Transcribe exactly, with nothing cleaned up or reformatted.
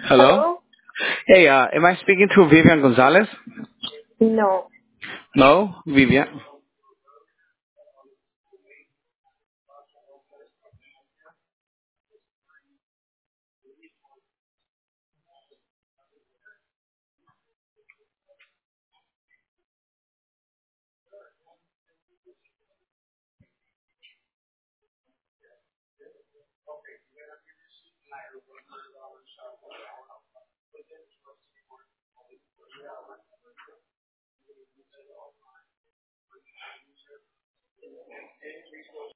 Hello. Hello? Hey, uh, am I speaking to Vivian Gonzalez? No. No, Vivian.